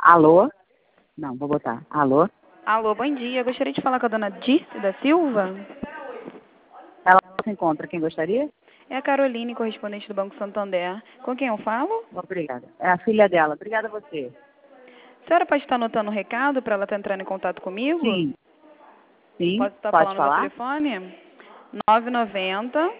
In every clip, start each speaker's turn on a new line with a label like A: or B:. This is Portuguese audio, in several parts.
A: Alô? Não, vou botar. Alô?
B: Alô, bom dia. Eu gostaria de falar com a dona Dirce da Silva.
A: Ela se encontra. Quem gostaria?
B: É a Caroline, correspondente do Banco Santander. Com quem eu falo?
A: Obrigada. É a filha dela. Obrigada a você.
B: A senhora pode estar anotando o recado para ela estar entrando em contato comigo?
A: Sim. Sim.
B: Posso estar
A: Pode
B: falando meu
A: falar?
B: telefone? 990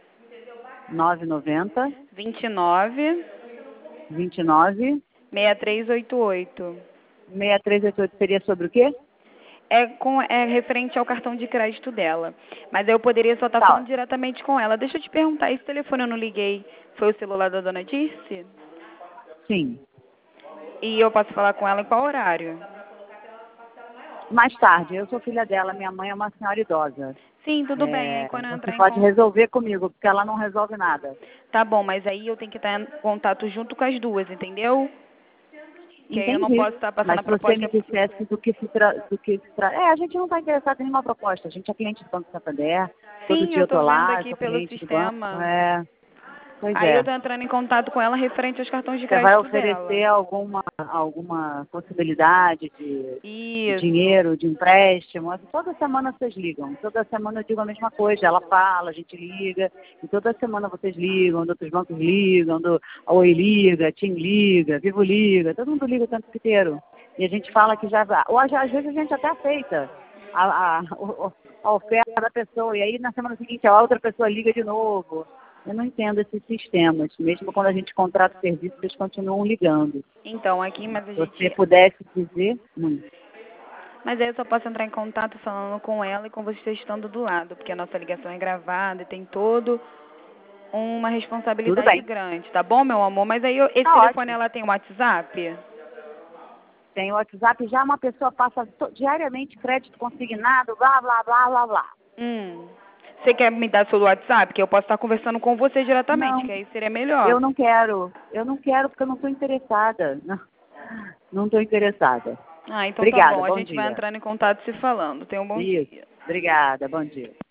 A: 990
B: 29
A: 29
B: 6388.
A: 6388. Seria sobre o quê?
B: É referente ao cartão de crédito dela. Mas eu poderia só estar falando
A: Tá.
B: diretamente com ela. Deixa eu te perguntar, esse telefone eu não liguei, foi o celular da dona Dirce?
A: Sim.
B: E eu posso falar com ela em qual horário?
A: Mais tarde. Eu sou filha dela. Minha mãe é uma senhora idosa.
B: Sim, tudo bem. Aí quando eu
A: Você
B: entrar em
A: pode
B: contato.
A: resolver comigo, porque ela não resolve nada.
B: Tá bom, mas aí eu tenho que estar em contato junto com as duas, entendeu? Que aí eu não
A: Entendi.
B: posso estar passando
A: Mas
B: a
A: se você
B: proposta.
A: me dissesse do que se trata. A gente não está interessado em nenhuma proposta. A gente é cliente do Banco Santander. Todo
B: Sim,
A: dia
B: eu
A: eu
B: tô
A: estou
B: vendo
A: lá, eu
B: aqui
A: sou
B: pelo
A: cliente do banco.
B: sistema.
A: Pois
B: Aí eu
A: é.
B: tô entrando em contato com ela referente aos cartões de
A: Você vai
B: crédito dela.
A: oferecer alguma possibilidade de
B: Isso.
A: dinheiro, de empréstimo? Toda semana vocês ligam. Toda semana eu digo a mesma coisa. Ela fala, a gente liga. E toda semana vocês ligam, outros bancos ligam, Oi liga, TIM liga, Vivo liga. Todo mundo liga o tempo inteiro. E a gente fala que já vai. Ou às vezes a gente até aceita a oferta da pessoa. E aí na semana seguinte a outra pessoa liga de novo. Eu não entendo esses sistemas. Mesmo quando a gente contrata serviço, eles continuam ligando.
B: Então, aqui, mas a
A: Se você
B: gente.
A: pudesse dizer.
B: Mas aí eu só posso entrar em contato falando com ela e com você estando do lado, porque a nossa ligação é gravada e tem todo uma
A: Tudo
B: responsabilidade
A: bem.
B: grande, tá bom, meu amor? Mas aí esse
A: Tá
B: telefone
A: ótimo.
B: ela tem WhatsApp?
A: Tem o WhatsApp, já uma pessoa passa diariamente crédito consignado, blá, blá, blá, blá, blá.
B: Você quer me dar seu WhatsApp? Que eu posso estar conversando com você diretamente,
A: Não,
B: que aí seria melhor.
A: eu não quero. Eu não quero porque eu não estou interessada. Não estou interessada.
B: Ah, então tá
A: Obrigada,
B: bom. A
A: bom
B: gente vai
A: dia.
B: entrando em contato se falando. Tenha um bom
A: Isso.
B: dia.
A: Obrigada, bom dia.